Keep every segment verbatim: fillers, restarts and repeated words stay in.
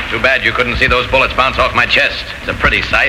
Too bad you couldn't see those bullets bounce off my chest. It's a pretty sight.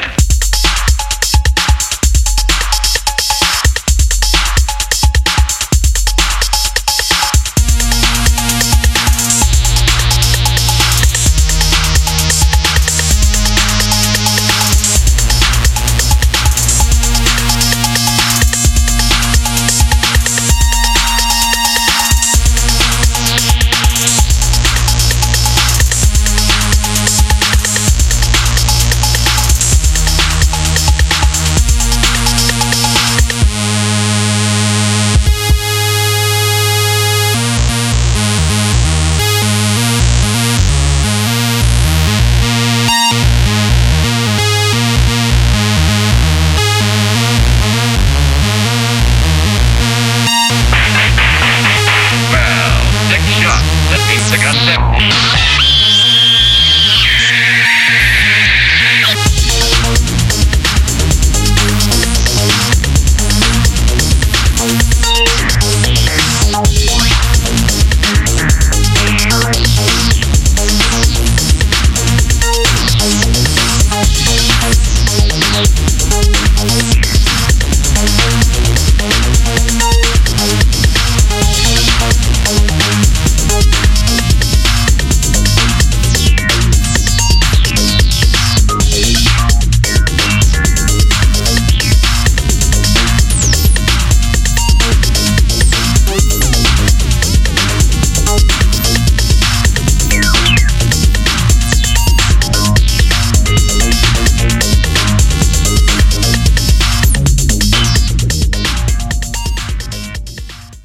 That means the gun's empty.